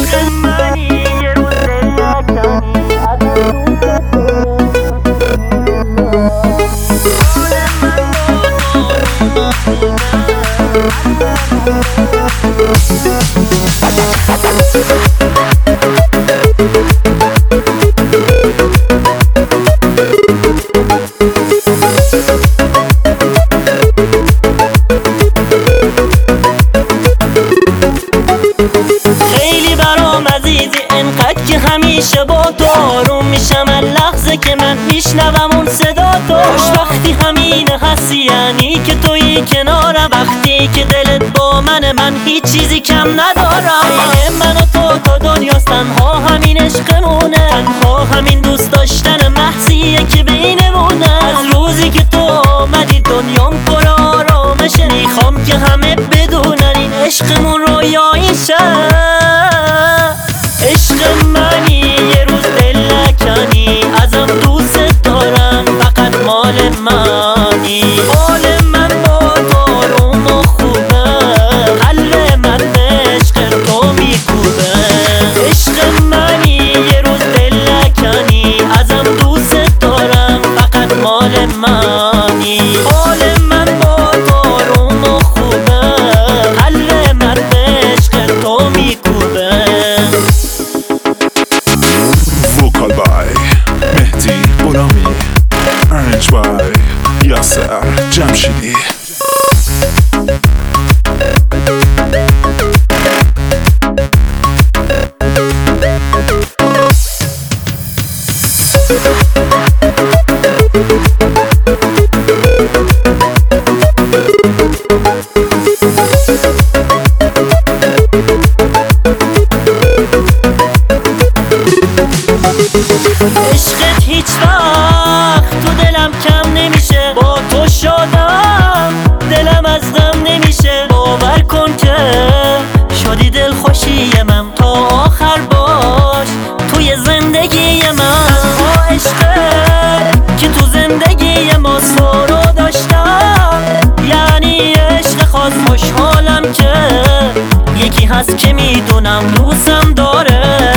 خیلی برام عزیزی انقدر که همیشه با تو آروم میشم هر لحظه که من میشنوم اون صدا تو. وقتی همینه هستی یعنی که تویی کنارم، وقتی که دلت با من هیچ چیزی کم ندارم. بین من و تو دنیاست، تنها همین عشقمونه، تنها همین دوست داشتن محضیه که بینمونه. از روزی که تو آمدی دنیام پر آرامشه، میخوام که همه بدونن این عشقمون رویاییشه. عشق منی یه روز دل نکنی، ازم دوست دارم فقط مال منی. حال من با تو آروم و خوبه، قلب من به عشق تو میکوبه. عشق منی یه روز دل نکنی، ازم دوست دارم فقط مال منی. حال من با تو آروم و خوبه، قلب من به عشق تو میکوبه. Vocal by مهدی غلامی، Arrange by یاسر جمشیدی. عشقت هیچ وقت تو دلم کم نمیشه، با تو شادم دلم از غم نمیشه. باور کن که شدی دل خوشی من، تا آخر باش توی زندگی من. تنها عشقت که تو زندگی ما سرو داشتم، یعنی عشق خاص. خوشحالم که یکی هست که میدونم دوستم داره،